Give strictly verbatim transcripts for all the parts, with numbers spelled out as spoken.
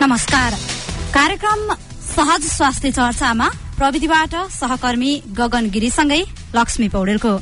नमस्कार। कार्यक्रम सहज स्वास्थ्य चर्चामा प्रविधिबाट सहकर्मी गगन गिरीसँगै लक्ष्मी पौडेलको।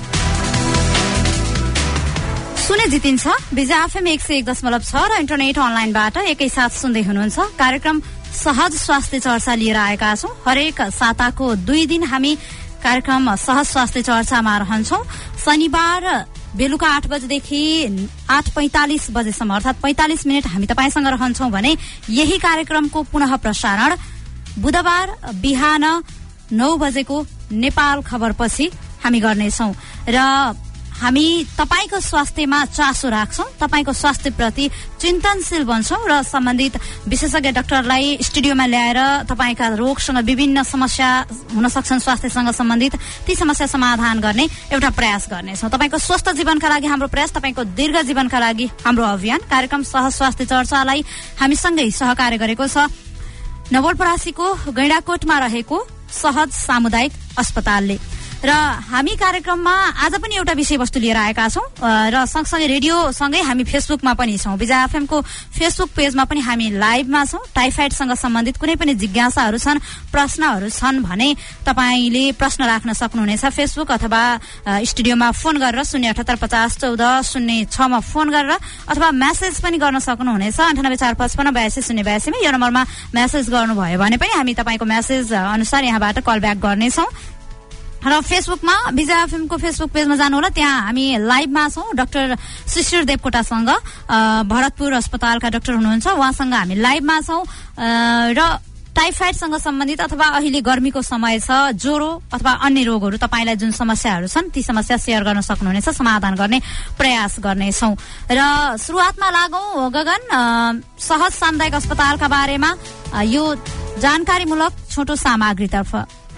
सुने जितिन्छ विजय एफएम एक सय एक दशमलव छ र इन्टरनेट अनलाइनबाट एकैसाथ सुन्दै हुनुहुन्छ। कार्यक्रम सहज स्वास्थ्य चर्चा लिएर आएका छौं। हरेक साताको दुई दिन हामी कार्यक्रम सहज स्वास्थ्य चर्चामा रहन्छौं। शनिबार बेलुका आठ बजेदेखि आठ पैंतालिस बजेसम्म अर्थात पैंतालिस मिनट हामी तपाईसँग रहन्छौं भने यही कार्यक्रमको पुनः प्रसारण बुधबार बिहान नौ बजेको नेपाल खबरपछि हामी गर्नेछौं र हामी तपाईको स्वास्थ्यमा चासो राख्छौं, तपाईको स्वास्थ्यप्रति चिन्तनशील बन्छौं र सम्बन्धित विशेषज्ञ डाक्टरलाई स्टुडियोमा ल्याएर तपाईका रोगसँग विभिन्न समस्या हुन सक्छन्, स्वास्थ्यसँग सम्बन्धित ती समस्या समाधान गर्ने एउटा प्रयास गर्नेछौं। तपाईको स्वस्थ जीवनका लागि हाम्रो प्रयास, तपाईको दीर्घ जीवनका लागि हाम्रो अभियान। कार्यक्रम सहज स्वास्थ्य चर्चालाई हामीसँगै सहकार्य गरेको छ नवलपरासीको गैंडाकोटमा रहेको सहज सामुदायिक अस्पतालले। र हामी कार्यक्रममा आज पनि एउटा विषयवस्तु लिएर आएका छौं र सँगसँगै रेडियोसँगै हामी फेसबुकमा पनि छौं। विजय एफएमको फेसबुक पेजमा पनि हामी लाइभमा छौं। टाइफाइडसँग सम्बन्धित कुनै पनि जिज्ञासाहरू छन्, प्रश्नहरू छन् भने तपाईले प्रश्न राख्न सक्नुहुनेछ फेसबुक अथवा स्टुडियोमा फोन गरेर शून्य अठहत्तर पचास चौध शून्य छमा फोन गरेर अथवा मेसेज पनि गर्न सक्नुहुनेछ अन्ठानब्बे चार पचपन्न बयासी शून्य बयासीमा। यो नम्बरमा मेसेज गर्नुभयो भने पनि हामी तपाईको मेसेज अनुसार यहाँबाट कल ब्याक गर्नेछौं। र फेसबुकमा विजय एफएमको फेसबुक पेजमा जानुहोला, त्यहाँ हामी लाइभमा छौं। डाक्टर शिशिर देवकोटासँग, भरतपुर अस्पतालका डाक्टर हुनुहुन्छ, उहाँसँग हामी लाइभमा छौं र टाइफाइडसँग सम्बन्धित अथवा अहिले गर्मीको समय छ, ज्वरो अथवा अन्य रोगहरू तपाईलाई जुन समस्याहरू छन् ती समस्या शेयर गर्न सक्नुहुनेछ, समाधान गर्ने प्रयास गर्नेछौं। र सुरुवातमा लागौं गगन सहज सामुदायिक अस्पतालका बारेमा यो जानकारीमूलक छोटो सामग्रीतर्फ।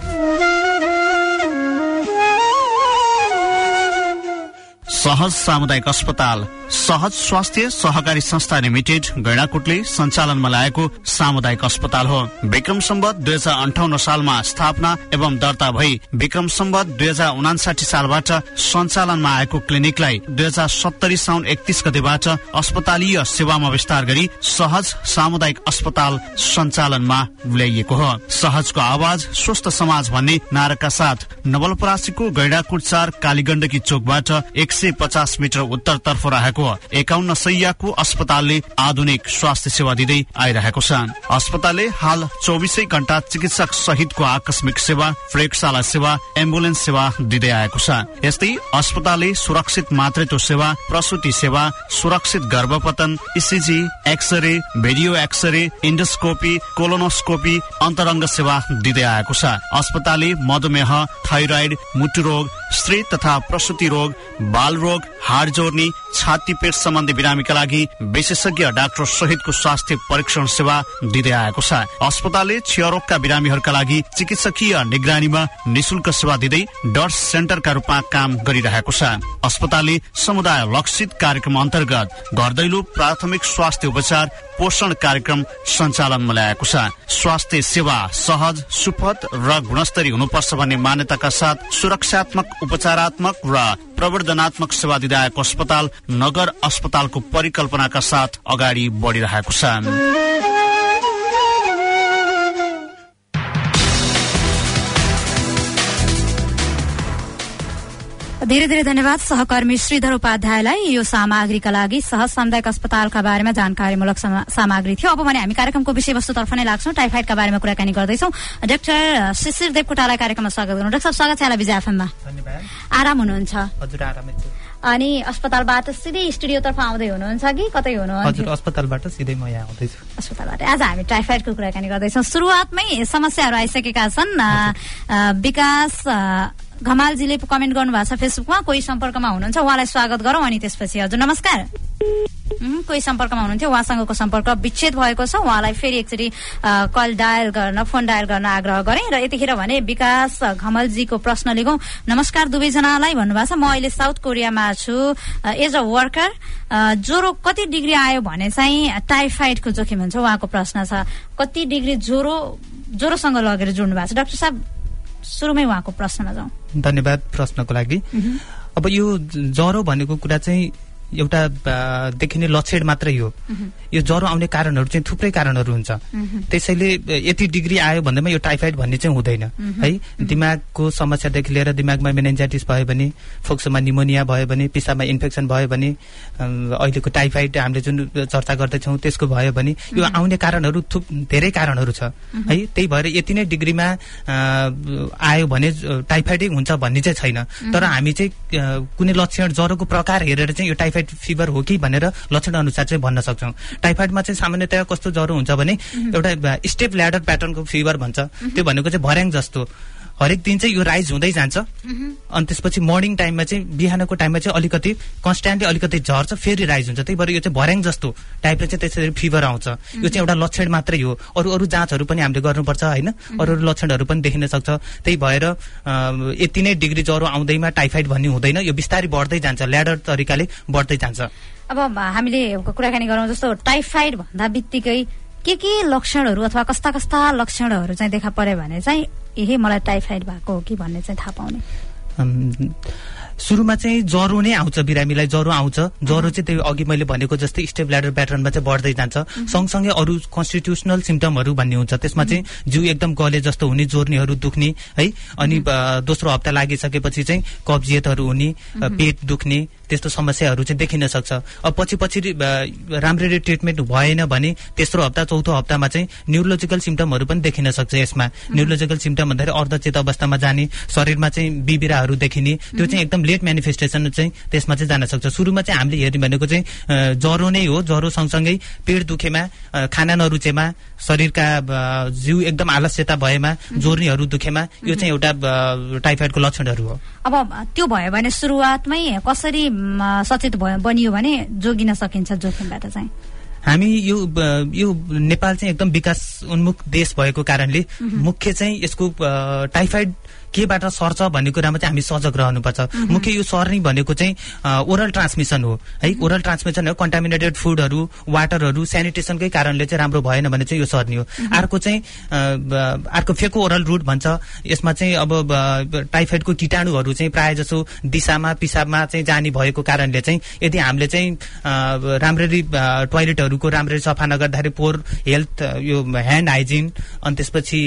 सहज सामुदायिक अस्पताल सहज स्वास्थ्य सहकारी संस्था लिमिटेड गैंडाकोटले सञ्चालनमा ल्याएको सामुदायिक अस्पताल हो। विक्रम सम्वत दुई हजार अन्ठाउन्न सालमा स्थापना एवं दर्ता भई विक्रम सम्वत दुई हजार उनासाठी सालबाट सञ्चालनमा आएको क्लिनिकलाई दुई हजार सत्तरी साउन एकतीस गतेबाट अस्पतालीय सेवामा विस्तार गरी सहज सामुदायिक अस्पताल सञ्चालनमा ल्याइएको हो। सहजको आवाज स्वस्थ समाज भन्ने नाराका साथ नवलपरासीको गैंडाकोट चार कालीगण्डकी चोकबाट एक सय पचास मिटर उत्तरतर्फ रहेको एकाउन्न सयको अस्पतालले आधुनिक स्वास्थ्य सेवा दिँदै आइरहेको छ। अस्पतालले हाल चौबिसै घण्टा चिकित्सक सहितको आकस्मिक सेवा, प्रयोगशाला सेवा, एम्बुलेन्स सेवा दिँदै आएको छ। यस्तै अस्पतालले सुरक्षित मातृत्व सेवा, प्रसुति सेवा, सुरक्षित गर्भपतन, ECG, X-ray, video X-ray, endoscopy, colonoscopy, अन्तरङ्ग सेवा दिँदै आएको छ। अस्पतालले मधुमेह, थाइरोइड, मुटु रोग, स्त्री तथा प्रसुति रोग, बाल रोग, हाड जोर्नी, छाती पेट सम्बन्धी बिरामीका लागि विशेषज्ञ डाक्टर सहितको स्वास्थ्य परीक्षण सेवा दिँदै आएको छ। अस्पतालले क्षयरोगका बिरामीहरूका लागि चिकित्सकीय निगरानीमा निशुल्क सेवा दिँदै डट सेन्टरका रूपमा काम गरिरहेको छ। अस्पतालले समुदाय लक्षित कार्यक्रम अन्तर्गत घर दैलो प्राथमिक स्वास्थ्य उपचार पोषण कार्यक्रम सञ्चालनमा ल्याएको छ। स्वास्थ्य सेवा सहज, सुपथ र गुणस्तरीय हुनुपर्छ भन्ने मान्यताका साथ सुरक्षात्मक, उपचारात्मक र प्रवर्धनात्मक सेवा दिँदै आएको अस्पताल नगर अस्पतालको परिकल्पनाका साथ अगाडि बढिरहेको छ। धेरै धेरै धन्यवाद सहकर्मी श्रीधर उपाध्यायलाई यो सामग्रीका लागि। सहज सामुदायिक अस्पतालका बारेमा जानकारीमूलक सामग्री थियो। अब भने हामी कार्यक्रमको विषयवस्तुतर्फ नै लाग्छौं। टाइफाइडका बारेमा कुराकानी गर्दैछौं। डाक्टर शिशिर देवकोटालाई कार्यक्रममा स्वागत गर्नु। डाक्टर साहब, स्वागत छ यहाँलाई विजय एफएममा। धन्यवाद। आराम हुनुहुन्छ? हजुर, आरामै छु। अनि अस्पतालबाट सिधै स्टुडियोतर्फ आउँदै हुनुहुन्छ कि कतै हुनुहुन्छ? हजुर, अस्पतालबाट सिधै म यहाँ आउँदैछु। अस्पतालबाट आज हामी टाइफाइडको कुराकानी गर्दैछौं। सुरुवातमै समस्याहरू आइसकेका छन्। विकास घमालजीले कमेन्ट गर्नु भएको छ फेसबुकमा, कोही सम्पर्कमा हुनुहुन्छ, उहाँलाई स्वागत गरौं अनि त्यसपछि हजुर नमस्कार। कोही सम्पर्कमा हुनुहुन्थ्यो, उहाँसँगको सम्पर्क विच्छेद भएको छ। उहाँलाई फेरि एकचोटि कल डायल गर्न, फोन डायल गर्न आग्रह गरे र यतिखेर भने विकास घमलजीको प्रश्न लेखौं। नमस्कार दुवैजनालाई भन्नुभएको छ। म अहिले साउथ कोरियामा छु, एज अ वर्कर। ज्वरो कति डिग्री आयो भने चाहिँ टाइफाइडको जोखिम हुन्छ, उहाँको प्रश्न छ। कति डिग्री ज्वरो ज्वरोसँग लगेर जोड्नु भएको छ? डाक्टर साहब, सुरुमै उहाँको प्रश्नमा जाउँ। धन्यवाद प्रश्नको लागि। अब यो ज्वरो भनेको कुरा चाहिँ एउटा देखिने लक्षण मात्रै हो। यो ज्वरो आउने कारणहरू चाहिँ थुप्रै कारणहरू हुन्छ। त्यसैले यति डिग्री आयो भन्दैमा यो टाइफाइड भन्ने चाहिँ हुँदैन है। दिमागको समस्यादेखि लिएर दिमागमा मेनिन्जाइटिस भयो भने, फोक्सोमा निमोनिया भयो भने, पिसाबमा इन्फेक्सन भयो भने, अहिलेको टाइफाइड हामीले जुन चर्चा गर्दैछौँ त्यसको भयो भने यो आउने कारणहरू थुप धेरै कारणहरू छ है। त्यही भएर यति नै डिग्रीमा आयो भने टाइफाइडै हुन्छ भन्ने चाहिँ छैन। तर हामी चाहिँ कुनै लक्षण ज्वरोको प्रकार हेरेर चाहिँ यो टाइफाइड फिभर हो कि भनेर लक्षण अनुसार चाहिँ भन्न सक्छौँ। टाइफाइडमा चाहिँ सामान्यतया कस्तो ज्वरो हुन्छ भने एउटा स्टेप ल्याडर प्याटर्नको फिभर भन्छ। त्यो भनेको चाहिँ भर्याङ जस्तो हरेक दिन चाहिँ यो राइज हुँदै जान्छ अनि त्यसपछि मर्निङ टाइममा चाहिँ बिहानको टाइममा चाहिँ अलिकति कन्स्ट्यान्टली अलिकति झर्छ, फेरि राइज हुन्छ। त्यही भएर यो चाहिँ भर्याङ जस्तो टाइपले चाहिँ त्यसरी फिभर आउँछ। यो चाहिँ एउटा लक्षण मात्रै हो। अरू अरू जाँचहरू पनि हामीले गर्नुपर्छ होइन, अरू अरू लक्षणहरू पनि देखिन सक्छ। त्यही भएर यति नै डिग्री ज्वरो आउँदैमा टाइफाइड भन्ने हुँदैन, यो बिस्तारै बढ्दै जान्छ, ल्याडर तरिकाले बढ्दै जान्छ। अब हामीले कुराकानी गरौँ जस्तो टाइफाइड भन्दा बित्तिकै के के लक्षणहरू अथवा कस्ता कस्ता लक्षणहरू चाहिँ देखा पर्यो भने चाहिँ यही मलाई टाइफाइड भएको हो कि भन्ने चाहिँ थाहा पाउने? सुरुमा चाहिँ ज्वरो नै आउँछ, बिरामीलाई ज्वरो आउँछ। ज्वरो चाहिँ त्यो अघि मैले भनेको जस्तै स्टेप ल्याडर प्याटर्नमा चाहिँ बढ्दै जान्छ। सँगसँगै अरू कन्स्टिट्युसनल सिम्टमहरू भन्ने हुन्छ। त्यसमा चाहिँ जिउ एकदम गले जस्तो हुने, जोर्नीहरू दुख्ने है, अनि दोस्रो हप्ता लागिसकेपछि चाहिँ कब्जियतहरू हुने, पेट दुख्ने, त्यस्तो समस्याहरू चाहिँ देखिन सक्छ। अब पछि पछि राम्ररी ट्रिटमेन्ट भएन भने तेस्रो हप्ता चौथो हप्तामा चाहिँ न्युरोलोजिकल सिम्टमहरू पनि देखिन सक्छ। यसमा न्युरोलोजिकल सिम्टम भन्दाखेरि अर्धचेत अवस्थामा जाने, शरीरमा चाहिँ बिबिराहरू देखिने, त्यो चाहिँ एकदम लेट म्यानिफेस्टेसन चाहिँ त्यसमा चाहिँ जान सक्छ। सुरुमा चाहिँ हामीले हेर्ने भनेको चाहिँ ज्वरो नै हो। ज्वरो सँगसँगै पेट दुखेमा, खाना नरुचेमा, शरीरका जिउ एकदम आलस्यता भएमा, जोर्नीहरू दुखेमा, यो चाहिँ एउटा टाइफाइडको लक्षणहरू हो। अब त्यो भयो भने सुरुवातमै कसरी सचेत बनियो भने जोगिन सकिन्छ जोखिमबाट चाहिँ? हामी यो यो नेपाल चाहिँ एकदम विकास उन्मुख देश भएको कारणले मुख्य चाहिँ यसको टाइफाइड केबाट सर्छ भन्ने कुरामा चाहिँ हामी सजग रहनुपर्छ। मुख्य यो सर्ने भनेको चाहिँ ओरल ट्रान्समिसन हो है। ओरल ट्रान्समिसन हो, कन्टामिनेटेड फुडहरू, वाटरहरू, सेनिटेसनकै कारणले चाहिँ राम्रो भएन भने चाहिँ यो सर्ने हो। अर्को चाहिँ अर्को फेको ओरल रुट भन्छ। यसमा चाहिँ अब टाइफाइडको कीटाणुहरू चाहिँ प्रायः जसो दिशामा, पिसाबमा चाहिँ जाने भएको कारणले चाहिँ यदि हामीले चाहिँ राम्ररी टोयलेटहरूको राम्ररी सफा नगर्दाखेरि पोर हेल्थ, यो ह्यान्ड हाइजिन, अनि त्यसपछि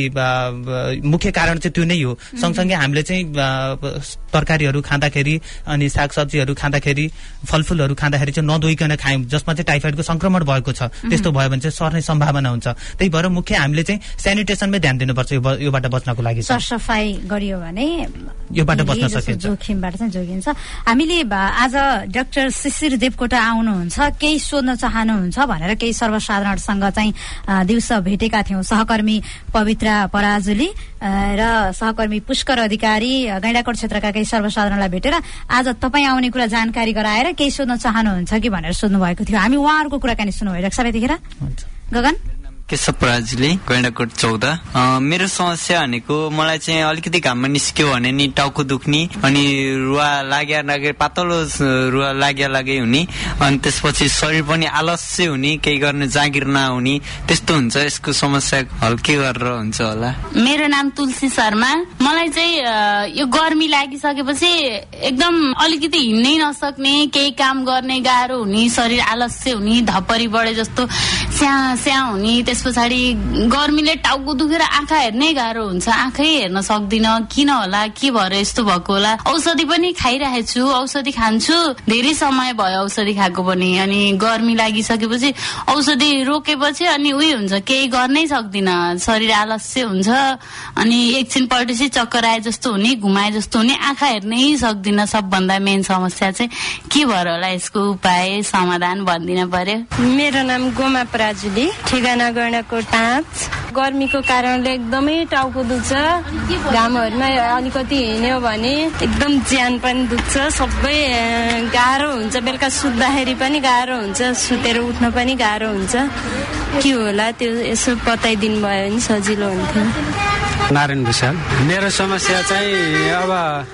मुख्य कारण चाहिँ त्यो नै हो। सँगसँगै हामीले चाहिँ तरकारीहरू खाँदाखेरि अनि सागसब्जीहरू खाँदाखेरि, फलफुलहरू खाँदाखेरि चाहिँ नधोइकन खायौँ, जसमा चाहिँ टाइफाइडको संक्रमण भएको छ। त्यस्तो भयो भने चाहिँ सर्ने सम्भावना हुन्छ। त्यही भएर मुख्य हामीले चाहिँ सेनिटेसनमै ध्यान दिनुपर्छ योबाट बच्नको लागि। सरसफाई गरियो भने योबाट बच्न सकिन्छ, जोखिमबाट चाहिँ जोगिन्छ। हामीले आज डाक्टर शिशिर देवकोटा आउनुहुन्छ, केही सोध्न चाहनुहुन्छ भनेर केही सर्वसाधारणसँग चाहिँ दिउँसो भेटेका थियौँ। सहकर्मी पवित्रा पराजुली र सहकर्मी पुष्कर अधिकारी गैंडाकोट क्षेत्रका केही सर्वसाधारणलाई भेटेर आज तपाईँ आउने कुरा जानकारी गराएर केही सोध्न चाहनुहुन्छ कि भनेर सोध्नु भएको थियो। हामी उहाँहरूको कुराकानी सुन्नु भइरहेको छ यतिखेर। गगन केशव पराजुली, गैंडाकोट चौध। मेरो समस्या भनेको मलाई चाहिँ अलिकति घाममा निस्क्यो भने नि टाउको दुख्ने, अनि रुवा लाग्या लागे पातलो रुवा लाग्या लागे हुने, अनि त्यसपछि शरीर पनि आलस्य हुने, केही गर्ने जागिर नहुने, त्यस्तो हुन्छ। यसको समस्या हल के गरेर हुन्छ होला? मेरो नाम तुलसी शर्मा। मलाई चाहिँ यो गर्मी लागिसकेपछि एकदम अलिकति हिँड्नै नसक्ने, केही काम गर्ने गाह्रो हुने, शरीर आलस्य हुने, धपरी बढे जस्तो स्या स्या हुने, त्यस पछाडि गर्मीले टाउको दुखेर आँखा हेर्नै गाह्रो हुन्छ, आँखै हेर्न सक्दिन। किन होला, के भएर यस्तो भएको होला? औषधि पनि खाइरहेको छु, औषधि खान्छु, धेरै समय भयो औषधि खाएको पनि। अनि गर्मी लागिसकेपछि औषधि रोकेपछि अनि उयो हुन्छ, केही गर्नै सक्दिन, शरीर आलस्य हुन्छ, अनि एकछिन पल्टेपछि चक्कर आए जस्तो हुने, घुमाए जस्तो हुने, आँखा हेर्नै सक्दिन। सबभन्दा मेन समस्या चाहिँ के भएर होला, यसको उपाय समाधान भनिदिन पर्यो। मेरो नाम गोमा पराजुली, ठेगाना गैंडाकोट पाँच। गर्मीको कारणले एकदमै टाउको दुख्छ, घामहरूमा अलिकति हिँड्यो भने एकदम ज्यान पनि दुख्छ, सबै गाह्रो हुन्छ। बेलुका सुत्दाखेरि पनि गाह्रो हुन्छ, सुतेर उठ्न पनि गाह्रो हुन्छ। के होला त्यो यसो बताइदिनु भयो भने सजिलो हुन्थ्यो। नारायण भूषाल। मेरो समस्या चाहिँ अब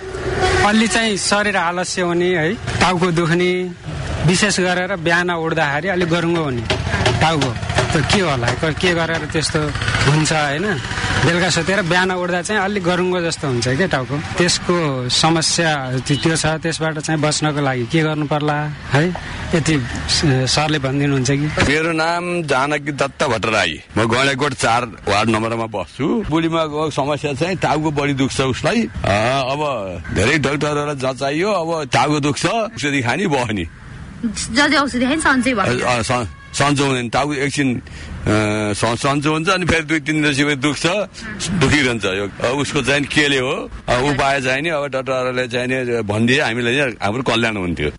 अलि चाहिँ शरीर आलस्य हुने है, टाउको दुख्ने, विशेष गरेर बिहान उठ्दाखेरि अलिक गरुङ्गो हुने टाउको, त्यो के होला के गरेर त्यस्तो हुन्छ होइन। बेलुका सुतेर बिहान उठ्दा चाहिँ अलिक गरुङ्गो जस्तो हुन्छ क्या टाउको, त्यसको समस्या त्यो छ। त्यसबाट चाहिँ बच्नको लागि के गर्नु पर्ला है, यति सरले भनिदिनुहुन्छ कि? मेरो नाम जानकी दत्त भट्टराई, म गैँडाकोट चार वार्ड नम्बरमा बस्छु। बुढीमा समस्या चाहिँ टाउको बढी दुख्छ उसलाई। अब धेरै डाक्टरहरूलाई जचाइयो, अब टाउको दुख्छ, औषधि खाने भयो नि, औषधि खाने सन्चै भयो, सन्चो हुँदैन। टाउको एकछिन सन्चो हुन्छ अनि फेरि दुई तिन दिनपछि दुख्छ, दुखिरहन्छ। यो उसको चाहिँ केले हो उपाय चाहिँ नि, अब डाक्टरहरूले चाहिँ नि भनिदिए हामीलाई हाम्रो कल्याण हुन्थ्यो।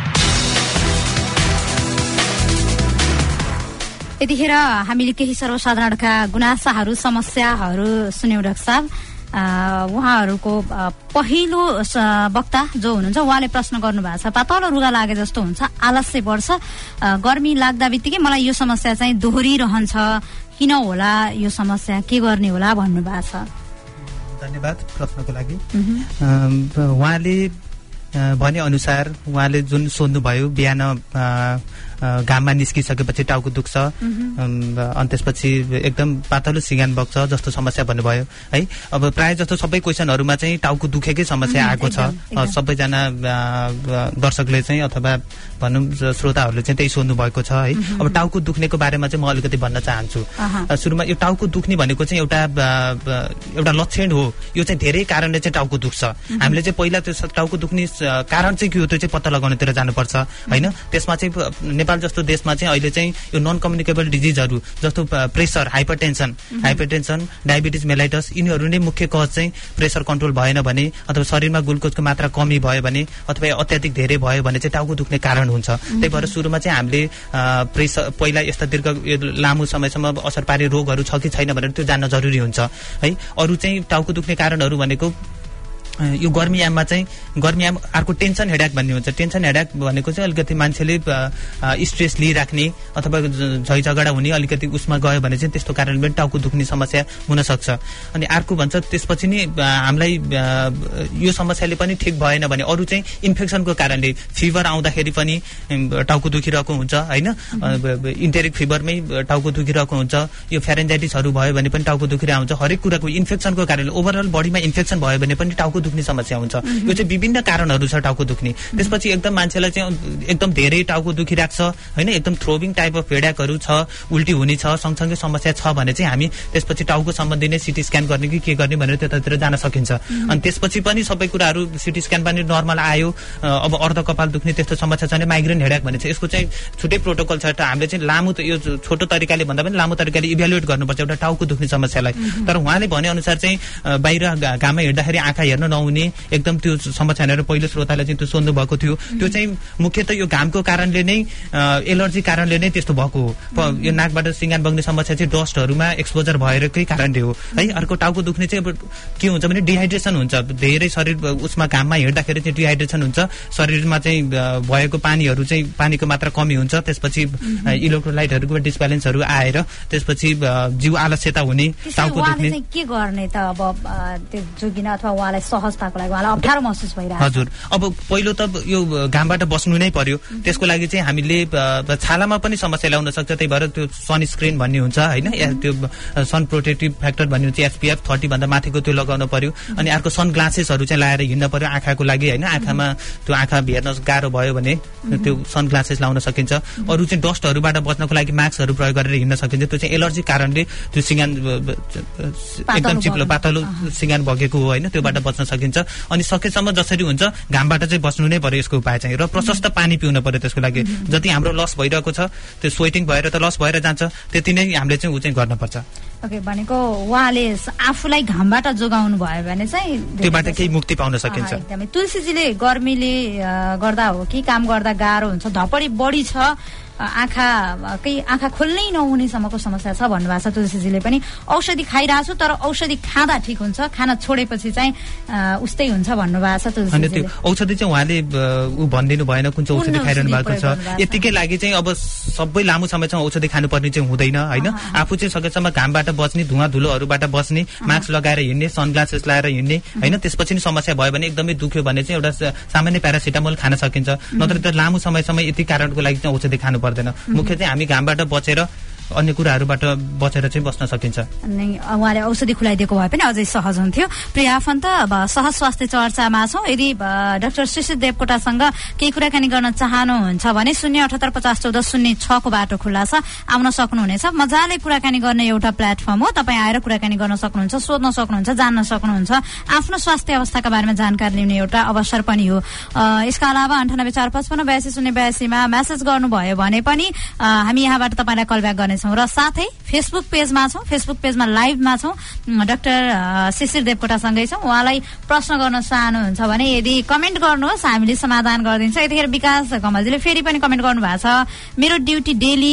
यतिखेर हामीले केही सर्वसाधारणका गुनासाहरू समस्याहरू सुन्यौं डाक्टर साहब। उहाँहरूको पहिलो वक्ता जो हुनुहुन्छ उहाँले प्रश्न गर्नु भएको छ, पातलो रुगा लागे जस्तो हुन्छ, आलस्य बढ्छ, गर्मी लाग्दा बित्तिकै मलाई यो समस्या चाहिँ दोहोरिरहन्छ, किन होला यो समस्या, के गर्ने होला भन्नु भएको छ। धन्यवाद प्रश्नको लागि। उहाँले भने अनुसार उहाँले जुन सोध्नुभयो, बिहान घाममा निस्किसकेपछि टाउको दुख्छ अनि त्यसपछि एकदम पातलो सिगान बग्छ जस्तो समस्या भन्नुभयो है। अब प्रायः जस्तो सबै क्वेसनहरूमा चाहिँ टाउको दुखेकै समस्या आएको छ। सबैजना दर्शकले चाहिँ अथवा भनौँ श्रोताहरूले चाहिँ त्यही सोध्नु भएको छ है। अब टाउको दुख्नेको बारेमा चाहिँ म अलिकति भन्न चाहन्छु। सुरुमा यो टाउको दुख्ने भनेको चाहिँ एउटा एउटा लक्षण हो, यो चाहिँ धेरै कारणले चाहिँ टाउको दुख्छ। हामीले चाहिँ पहिला त्यो टाउको दुख्ने कारण चाहिँ के हो त्यो चाहिँ पत्ता लगाउनतिर जानुपर्छ होइन। त्यसमा चाहिँ नेपाल जस्तो देशमा चाहिँ अहिले चाहिँ यो नन कम्युनिकेबल डिजिजहरू जस्तो pressure, hypertension hypertension diabetes mellitus, यिनीहरू नै मुख्य कज चाहिँ प्रेसर कन्ट्रोल भएन भने अथवा शरीरमा ग्लुकोजको मात्रा कमी भयो भने अथवा अत्याधिक धेरै भयो भने चाहिँ टाउको दुख्ने कारण हुन्छ। त्यही भएर सुरुमा चाहिँ हामीले प्रेसर पहिला यस्ता दीर्घ लामो समयसम्म असर पार्ने रोगहरू छ कि छैन भनेर त्यो जान्न जरुरी हुन्छ है। अरू चाहिँ टाउको दुख्ने कारणहरू भनेको यो गर्मीयाममा चाहिँ गर्मीयाम, अर्को टेन्सन हेडाक भन्ने हुन्छ। टेन्सन हेडाक भनेको चाहिँ अलिकति मान्छेले स्ट्रेस लिइराख्ने अथवा झै झगडा हुने अलिकति उसमा गयो भने चाहिँ त्यस्तो कारणले पनि टाउको दुख्ने समस्या हुन सक्छ। अनि अर्को भन्छ त्यसपछि नि हामीलाई यो समस्याले पनि ठिक भएन भने अरू चाहिँ इन्फेक्सनको कारणले फिभर आउँदाखेरि पनि टाउको दुखिरहेको हुन्छ होइन। इन्टेरिक फिभरमै टाउको दुखिरहेको हुन्छ, यो फ्यारेन्जाइटिसहरू भयो भने पनि टाउको दुखिरहेको हुन्छ। हरेक कुराको इन्फेक्सनको कारणले ओभरअल बडीमा इन्फेक्सन भयो भने पनि टाउको दुख्ने समस्या हुन्छ। यो चाहिँ विभिन्न कारणहरू छ टाउको दुख्ने। त्यसपछि एकदम मान्छेलाई चाहिँ एकदम धेरै टाउको दुखिरहेको छ होइन, एकदम थ्रोबिङ टाइप अफ हेडाकहरू छ, उल्टी हुने छ, सँगसँगै समस्या छ भने चाहिँ हामी त्यसपछि टाउको सम्बन्धी नै सिटी स्क्यान गर्ने कि के गर्ने भनेर त्यतातिर जान सकिन्छ। अनि त्यसपछि पनि सबै कुराहरू सिटी स्क्यान पनि नर्मल आयो, अब अर्ध कपाल दुख्ने त्यस्तो समस्या छ भने माइग्रेन हेडाक भनिन्छ। यसको चाहिँ छुट्टै प्रोटोकल छ। हामीले चाहिँ लामो यो छोटो तरिकाले भन्दा पनि लामो तरिकाले इभ्यालुएट गर्नुपर्छ एउटा टाउको दुख्ने समस्यालाई। तर उहाँले भने अनुसार चाहिँ बाहिर घाममा हिँड्दाखेरि आँखा हेर्न नहुने एकदम त्यो समस्या भनेर पहिलो श्रोताले चाहिँ त्यो सोध्नु भएको थियो। त्यो चाहिँ मुख्यतः यो घामको कारणले नै, एलर्जी कारणले नै त्यस्तो भएको हो। यो नाकबाट सिङ्गान बग्ने समस्या चाहिँ डस्टहरूमा एक्सपोजर भएरकै कारणले हो है। अर्को टाउको दुख्ने चाहिँ अब के हुन्छ भने डिहाइड्रेसन हुन्छ, धेरै शरीर उसमा घाममा हिँड्दाखेरि चाहिँ डिहाइड्रेसन हुन्छ, शरीरमा चाहिँ भएको पानीहरू चाहिँ पानीको मात्रा कमी हुन्छ, त्यसपछि इलेक्ट्रोलाइटहरूको डिसब्यालेन्सहरू आएर त्यसपछि जिउ आलस्यता हुने, टाउको दुख्ने। के गर्ने त अब त्यो जोगिन अथवा उहाँलाई सहजताको लागि उहाँलाई अप्ठ्यारो महसुस भइरहेको? हजुर, अब पहिलो त यो घामबाट बस्नु नै पर्यो। त्यसको लागि चाहिँ हामीले छालामा पनि समस्या ल्याउन सक्छ, त्यही भएर त्यो सनस्क्रिन भन्ने हुन्छ होइन, त्यो सन प्रोटेक्टिभ फ्याक्टर भन्ने हुन्छ, एसपिएफ थर्टी भन्दा माथिको त्यो लगाउनु पर्यो। अनि अर्को सन ग्लासेसहरू चाहिँ लगाएर हिँड्न पर्यो आँखाको लागि होइन। आँखामा त्यो आँखा हेर्न गाह्रो भयो भने त्यो सन ग्लासेस लाउन सकिन्छ। अरू चाहिँ डस्टहरूबाट बच्नको लागि मास्कहरू प्रयोग गरेर हिँड्न सकिन्छ। त्यो चाहिँ एलर्जी कारणले त्यो सिँगान एकदम चिप्लो पातलो सिँगान बगेको हो होइन, त्योबाट बच्न सकिन्छ। अनि सकेसम्म जसरी हुन्छ घामबाट चाहिँ बस्नु नै पर्यो यसको उपाय चाहिँ। र प्रशस्त पानी पिउनु पर्यो त्यसको लागि। जति हाम्रो लस भइरहेको छ त्यो स्वेटिङ भएर त लस भएर जान्छ, त्यति नै हामीले चाहिँ ऊ चाहिँ गर्नुपर्छ। ओके, भनेको उहाँले आफूलाई घामबाट जोगाउनु भयो भने चाहिँ त्योबाट केही मुक्ति पाउन सकिन्छ। एकदमै। तुलसीजीले गर्मीले गर्दा हो कि काम गर्दा गाह्रो हुन्छ, धपडी बढी छ, आँखा केही आँखा खोल्नै नहुनेसम्मको समस्या छ भन्नुभएको छ तुलसीजीले पनि। औषधि खाइरहेको छु तर औषधि खाँदा ठिक हुन्छ, खाना छोडेपछि चाहिँ उस्तै हुन्छ भन्नुभएको छ तुलसीजीले। औषधि चाहिँ उहाँले ऊ भनिदिनु भएन कुन चाहिँ औषधि खाइरहनु भएको छ। यतिकै लागि चाहिँ अब सबै लामो समयसम्म औषधि खानुपर्ने चाहिँ हुँदैन होइन। आफू चाहिँ सकेसम्म घामबाट बच्ने, धुवा धुलोहरूबाट बच्ने, मास्क लगाएर हिँड्ने, सनग्लासेस लगाएर हिँड्ने होइन। त्यसपछि नि समस्या भयो भने एकदमै दुख्यो भने चाहिँ एउटा सामान्य प्यारासिटामोल खान सकिन्छ। नत्र त लामो समयसम्म यति कारणको लागि चाहिँ औषधि खानु पर्दैन। मुख्य चाहिँ हामी घामबाट बचेर अन्य कुराहरूबाट बचेर चाहिँ बस्न सकिन्छ। अनि उहाँले औषधि खुलाइदिएको भए पनि अझै सहज हुन्थ्यो। प्रिय आफन्त, अब सहज स्वास्थ्य चर्चामा छौँ। यदि डाक्टर शिशिर देवकोटासँग केही कुराकानी गर्न चाहनुहुन्छ भने शून्य अठहत्तर पचास चौध शून्य छको बाटो खुल्ला छ, आउन सक्नुहुनेछ। मजाले कुराकानी गर्ने एउटा प्लेटफर्म हो। तपाईँ आएर कुराकानी गर्न सक्नुहुन्छ, सोध्न सक्नुहुन्छ, जान्न सक्नुहुन्छ, आफ्नो स्वास्थ्य अवस्थाका बारेमा जानकारी लिने एउटा अवसर पनि हो। यसका अलावा अन्ठानब्बे चार पचपन्न बयासी शून्य बयासीमा मेसेज गर्नुभयो भने पनि हामी यहाँबाट तपाईँलाई कल ब्याक गर्नेछौँ। र साथै फेसबुक पेजमा छौँ, फेसबुक पेजमा लाइभमा छौँ, डाक्टर शिशिर देवकोटासँगै छौँ। उहाँलाई प्रश्न गर्न चाहनुहुन्छ भने यदि कमेन्ट गर्नुहोस्, हामीले समाधान गरिदिन्छौँ। यतिखेर विकास कमलजीले फेरि पनि कमेन्ट गर्नु भएको छ, मेरो ड्युटी डेली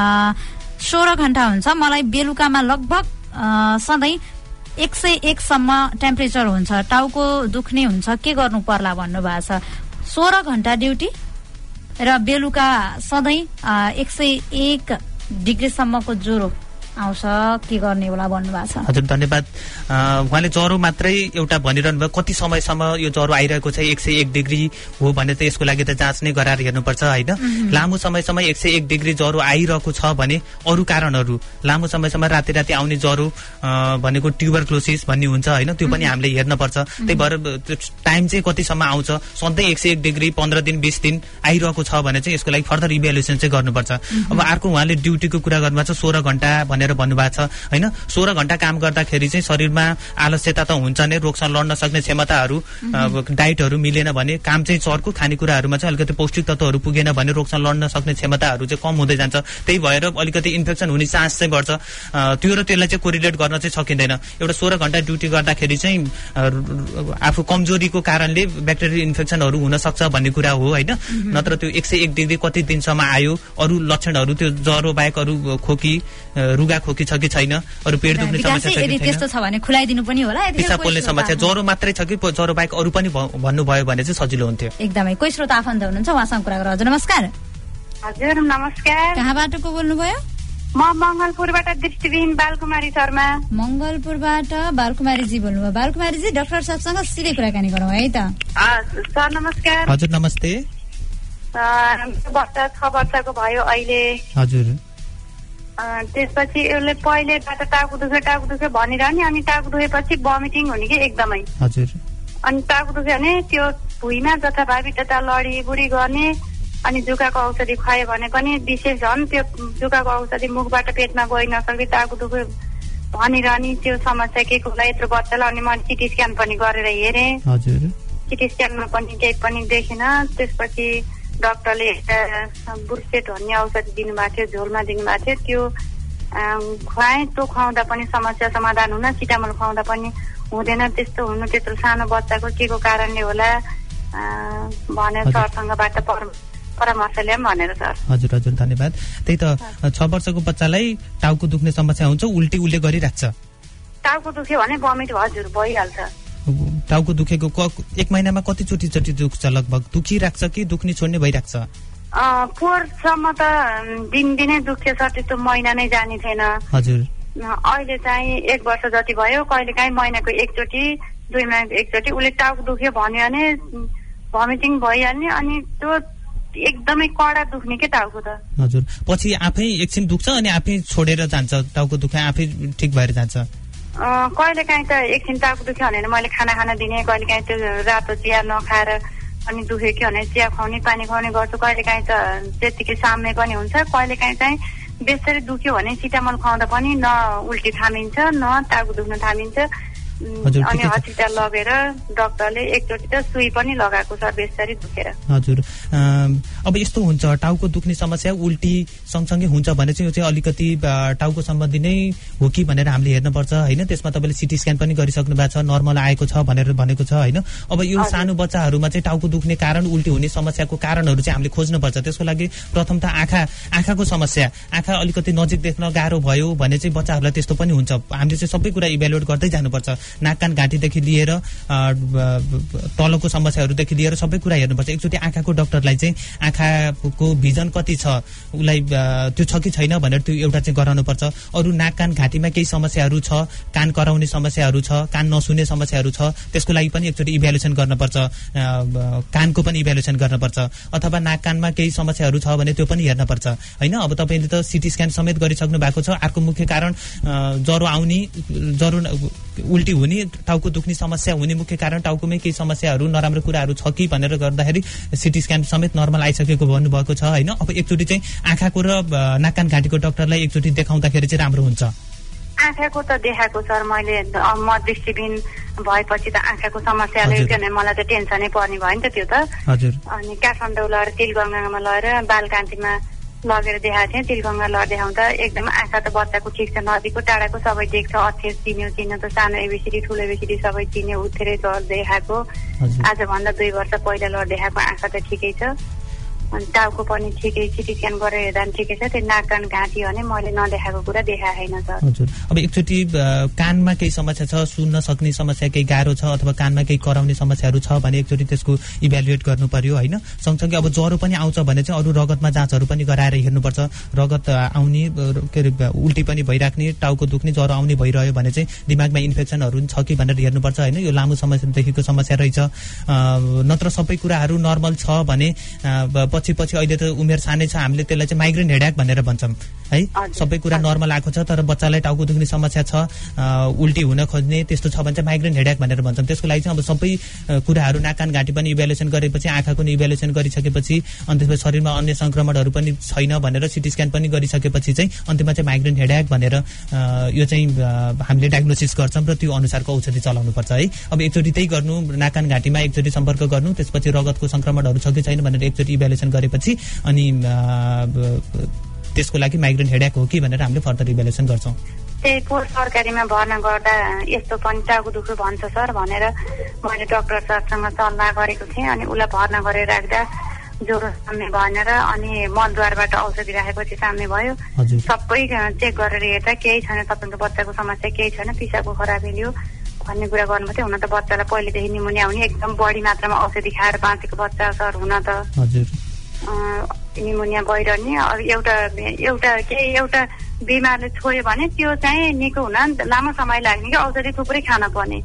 सोह्र घण्टा हुन्छ, मलाई बेलुकामा लगभग सधैँ एक सय एकसम्म टेम्परेचर हुन्छ, टाउको दुख्ने हुन्छ, के गर्नु पर्ला भन्नुभएको छ। सोह्र घण्टा ड्युटी र बेलुका सधैँ एक सय एक डिग्रीसम्मको ज्वरो आउँछ, के गर्ने होला भन्नुभएको छ। हजुर धन्यवाद। उहाँले ज्वरो मात्रै एउटा भनिरहनु भयो, कति समयसम्म यो ज्वरो आइरहेको छ, एक सय एक डिग्री हो भने त यसको लागि त जाँच नै गराएर हेर्नुपर्छ होइन। लामो समयसम्म एक सय एक डिग्री ज्वरो आइरहेको छ भने अरू कारणहरू, लामो समयसम्म राति राति आउने ज्वरो भनेको ट्युबरक्लोसिस भन्ने हुन्छ होइन, त्यो पनि हामीले हेर्नुपर्छ। त्यही भएर टाइम चाहिँ कतिसम्म आउँछ, सधैँ एक सय एक डिग्री पन्ध्र दिन बिस दिन आइरहेको छ भने चाहिँ यसको लागि फर्दर इभ्यालुएसन चाहिँ गर्नुपर्छ। अब अर्को उहाँले ड्युटीको कुरा गर्नुभएको छ, सोह्र घण्टा भनेर भन्नुभएको छ होइन। सोह्र घण्टा काम गर्दाखेरि चाहिँ शरीरमा आलस्यता त हुन्छ नै, रोगसँग लड्न सक्ने क्षमताहरू, डाइटहरू मिलेन भने, काम चाहिँ चर्को, खानेकुराहरूमा चाहिँ अलिकति पौष्टिक तत्त्वहरू पुगेन भने रोगसँग लड्न सक्ने क्षमताहरू चाहिँ कम हुँदै जान्छ। त्यही भएर अलिकति इन्फेक्सन हुने चान्स चाहिँ बढ्छ। त्यो र त्यसलाई चाहिँ कोरिलेट गर्न चाहिँ सकिँदैन। एउटा सोह्र घण्टा ड्युटी गर्दाखेरि चाहिँ आफू कमजोरीको कारणले ब्याक्टेरियल इन्फेक्सनहरू हुन सक्छ भन्ने कुरा हो होइन। नत्र त्यो एक सय एक डिग्री कति दिनसम्म आयो, अरू लक्षणहरू त्यो ज्वरो बाहेक अरू खोकी, रुगा खोकी छ कि छैन, अरू पेट दुख्ने समस्या छ कि त्यस्तो छ भने खुलाइदिनु पनि होला। पिसाब पोल्ने समस्या, ज्वरो मात्रै छ कि ज्वरो बाहेक अरू पनि भन्नुभयो भने चाहिँ सजिलो हुन्थ्यो। एकदमै। कोही श्रोता आफन्त हुनुहुन्छ, उहाँसँग कुरा गरौँ। हजुर नमस्कार। हजुर नमस्कार। कहाँबाट को बोल्नुभयो? म मंगलपुरबाट दृष्टिविहीन बालकुमारी शर्मा। मंगलपुरबाट बालकुमारीजी बोल्नुभयो। बालकुमारीजी, डाक्टर साहबसँग सिधै कुराकानी गरौँ है त। सर नमस्कार। हजुर नमस्ते। बच्चा छ वर्षको भयो अहिले। हजुर। त्यसपछि उसले पहिलेबाट टाउको दुख्यो टाउको दुख्यो भनिरहने, अनि टाउको दुखेपछि भमिटिङ हुने कि एकदमै। हजुर। अनि टाउको दुख्यो भने त्यो भुइँमा जथाभावी त्यता लडी बुढी गर्ने, अनि जुकाको औषधि खुवायो भने पनि विशेष झन् त्यो जुकाको औषधि मुखबाट पेटमा गइ नसक्दै टाउको दुख्यो भनिरहने, त्यो समस्या के को होला यत्रो बच्चालाई। अनि मैले सिटी स्क्यान पनि गरेर हेरेँ। हजुर। सिटी स्क्यानमा पनि केही पनि देखिन। त्यसपछि डाक्टरले बुस्टेट भन्ने औषधि दिनुभएको थियो, झोलमा दिनुभएको थियो, त्यो खुवाएँ। त्यो खुवाउँदा पनि समस्या समाधान हुन, सिटामोल खुवाउँदा पनि हुँदैन। त्यस्तो हुनु त्यत्रो सानो बच्चाको के को कारणले होला भनेर सरसँगबाट परामर्श ल्याऊँ भनेर सर। हजुर हजुर धन्यवाद। त्यही त छ वर्षको बच्चालाई टाउको दुख्ने समस्या हुन्छ, उल्टी उल्टे गरिराख्छ। टाउको दुख्यो भने भमिट हजुर भइहाल्छ। टाउको दुखेको एक महिनामा कतिचोटि चोटि दुख्छ लगभग? दुखिराख्छ कि दुख्ने छोड्ने भइराख्छ? फोहोरसम्म त दिनदिनै दुख्यो सर, त्यस्तो महिना नै जाने थिएन। हजुर। अहिले चाहिँ एक वर्ष जति भयो, कहिले काहीँ महिनाको एकचोटि दुई महिनाको एकचोटि उसले टाउको दुख्यो भन्यो भने भमिटिङ भइहाल्ने, अनि त्यो एकदमै कडा दुख्ने के टाउको त। हजुर। पछि आफै एकछिन दुख्छ अनि आफै छोडेर जान्छ, टाउको दुखाइ आफै ठिक भएर जान्छ? कहिले काहीँ त एकछिन टाउको दुख्यो भने मैले खाना खाना दिने, कहिले काहीँ त्यो रातो चिया नखाएर अनि दुख्यो कि भने चिया खुवाउने पानी खुवाउने गर्छु। कहिले काहीँ त त्यतिकै साम्य पनि हुन्छ। कहिले काहीँ चाहिँ बेसरी दुख्यो भने सिटामोल खुवाउँदा पनि न उल्टी थामिन्छ न टाउको दुख्न थामिन्छ। अनि हस्पिटल लगेर डाक्टरले एकचोटि त सुई पनि लगाएको छ बेसरी दुखेर। हजुर। अब यस्तो हुन्छ टाउको दुख्ने समस्या उल्टी सँगसँगै हुन्छ भने चाहिँ यो चाहिँ अलिकति टाउको सम्बन्धी नै हो कि भनेर हामीले हेर्नुपर्छ होइन। त्यसमा तपाईँले सिटी स्क्यान पनि गरिसक्नु भएको छ, नर्मल आएको छ भनेर भनेको छ होइन। अब यो सानो बच्चाहरूमा चाहिँ टाउको दुख्ने कारण, उल्टी हुने समस्याको कारणहरू चाहिँ हामीले खोज्नुपर्छ। त्यसको लागि प्रथम त आँखा आँखाको समस्या, आँखा अलिकति नजिक देख्न गाह्रो भयो भने चाहिँ बच्चाहरूलाई त्यस्तो पनि हुन्छ। हामीले चाहिँ सबै कुरा इभ्यालुएट गर्दै जानुपर्छ। नाक कान घाँटीदेखि लिएर तलको समस्याहरूदेखि लिएर सबै कुरा हेर्नुपर्छ। एकचोटि आँखाको डाक्टरलाई चाहिँ आँखाको भिजन कति छ, उसलाई त्यो छ कि छैन भनेर त्यो एउटा चाहिँ गराउनुपर्छ। अरू नाक कान घाँटीमा केही समस्याहरू छ, कान कराउने समस्याहरू छ, कान नसुन्ने समस्याहरू छ, त्यसको लागि पनि एकचोटि इभ्यालुएसन गर्नुपर्छ। कानको पनि इभ्यालुएसन गर्नुपर्छ। अथवा नाक कानमा केही समस्याहरू छ भने त्यो पनि हेर्नुपर्छ होइन। अब तपाईँले त सिटी स्क्यान समेत गरिसक्नु भएको छ। अर्को मुख्य कारण ज्वरो आउने, ज्वरो उल्टी हुने, टाउको दुख्ने समस्या हुने मुख्य कारण टाउकोमै केही समस्याहरू नराम्रो कुराहरू छ कि भनेर गर्दाखेरि सिटी स्क्यान समेत नर्मल आइसकेको भन्नुभएको छ होइन। अब एकचोटि चाहिँ आँखाको र नाक कान घाँटीको डाक्टरलाई एकचोटि देखाउँदाखेरि चाहिँ राम्रो हुन्छ। आँखाको त देखाएको सर मैले, म दृष्टिबिन भएपछि त आँखाको समस्याले किनभने मलाई त टेन्सनै पर्ने भयो नि त त्यो त। अनि काठमाडौँ लगेर तिलगङ्गामा लगेर बालकान्तिमा लगेर देखाएको थिएँ। तिलगङ्गा लगेर देखाउँदा एकदम आँखा त बच्चाको ठिक छ, नदीको टाढाको सबै देख्छ, अथेस चिन्यो चिन्यो त सानो एबिसिडी ठुलो एबिसिडी सबै चिन्यो, उठेरै लगेर देखाएको। आजभन्दा दुई वर्ष पहिला लगेर देखाएको आँखा त ठिकै छ। अनि टाउको पनि ठिकै, सिटी स्क्यान गरेर हेर्दा पनि ठिकै छ। त्यो नाक कान घाँटी भने मैले नदेखाएको कुरा देखाएको छैन सर। हजुर, अब एकचोटि कानमा केही समस्या छ, सुन्न सक्ने समस्या केही गाह्रो छ अथवा कानमा केही कराउने समस्याहरू छ भने एकचोटि त्यसको इभ्यालुएट गर्नु पर्यो होइन। सँगसँगै अब ज्वरो पनि आउँछ भने चाहिँ अरू रगतमा जाँचहरू पनि गराएर हेर्नुपर्छ। रगत आउने, के अरे उल्टी पनि भइराख्ने, टाउको दुख्ने, ज्वरो आउने भइरह्यो भने चाहिँ दिमागमा इन्फेक्सनहरू छ कि भनेर हेर्नुपर्छ होइन। यो लामो समयदेखिको समस्या रहेछ। नत्र सबै कुराहरू नर्मल छ भने पछि पछि अहिले त उमेर सानै छ, हामीले त्यसलाई चाहिँ माइग्रेन हेडेक भनेर भन्छौँ है। सबै कुरा नर्मल आएको छ तर बच्चालाई टाउको दुख्ने समस्या छ, उल्टी हुन खोज्ने त्यस्तो छ भने चाहिँ माइग्रेन हेडेक भनेर भन्छौँ। त्यसको लागि चाहिँ अब सबै कुराहरू नाक कान घाँटी पनि इभ्यालुएसन गरेपछि, आँखाको पनि इभ्यालुएसन गरिसकेपछि, अनि त्यसपछि शरीरमा अन्य संक्रमणहरू पनि छैन भनेर सिटी स्क्यान पनि गरिसकेपछि चाहिँ अन्तिममा चाहिँ माइग्रेन हेडेक भनेर यो चाहिँ हामीले डायग्नोसिस गर्छौँ र त्यो अनुसारको औषधि चलाउनुपर्छ है। अब एकचोटि त्यही गर्नु, नाक कान घाँटीमा एकचोटि सम्पर्क गर्नु, त्यसपछि रगतको संक्रमणहरू छ कि छैन भनेर एकचोटि इभ्यालुएसन गरेपछि अनि त्यसको लागि माइग्रेन हेडेक हो कि भनेर हामीले फर्दर इभ्यालुएसन गर्छौँ। त्यही पोस्ट सरकारीमा भर्ना गर्दा यस्तो पनि टाउको दुख्यो भन्छ सर भनेर मैले डाक्टर सरसँग सल्लाह गरेको थिएँ। अनि उसलाई भर्ना गरेर राख्दा ज्वरो साम्य भनेर अनि मलद्वारबाट औषधि राखेपछि साम्य भयो। सबै चेक गरेर हेर्दा केही छैन, तपाईँको बच्चाको समस्या केही छैन, पिसाबको खराबी लियो भन्ने कुरा गर्नु थियो। हुन त बच्चालाई पहिलेदेखि निमोनिया हुने, एकदम बढी मात्रामा औषधि खाएर बाँचेको बच्चा सर हुन त निमोनिया भइरहने। अब एउटा एउटा केही एउटा बिमारले छोयो भने त्यो चाहिँ निको हुन लामो समय लाग्ने कि औषधि थुप्रै खान पर्ने,